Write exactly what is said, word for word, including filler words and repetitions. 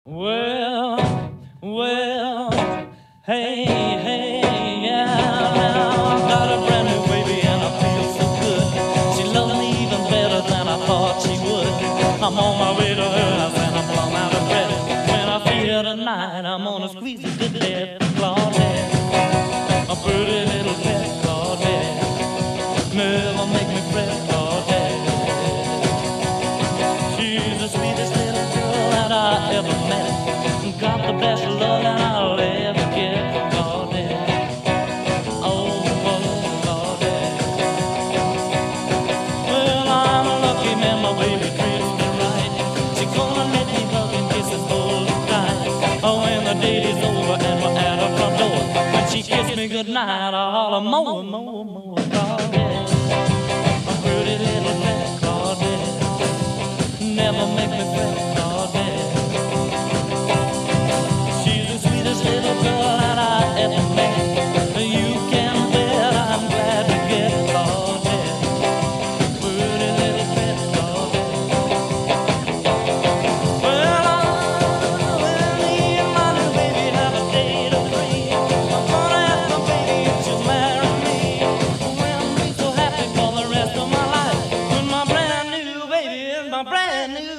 Well, well, hey, hey, yeah, now I've got a brand new baby and I feel so good. She loves me even better than I thought she would. I'm on my way to her house and I'm plumb out of breath. When I see her tonight, I'm gonna squeeze her to death. Claudette, a pretty little pet, Claudette, never make me fret, Claudette. She's the sweetest little girl that I ever met. Got the best love that I'll ever get, Claudette. Oh, oh, Claudette. Well, I'm a lucky man, my baby treats me right. She's gonna let me hug and kiss us hold it tight. Oh, when the date is over and we're at her front door, when she kissed me goodnight, I'll holler more, more, more, Claudette. A pretty little pet, Claudette, never make me fret, Claudette. She's the sweetest little girl that I ever met. You can bet I'm glad to get Claudette. Pretty little pet, Claudette. Well, I will me and my new baby have a date of three. I'm gonna ask my baby if she'll marry me. Well, I'm so happy for the rest of my life when my brand new baby is my brand new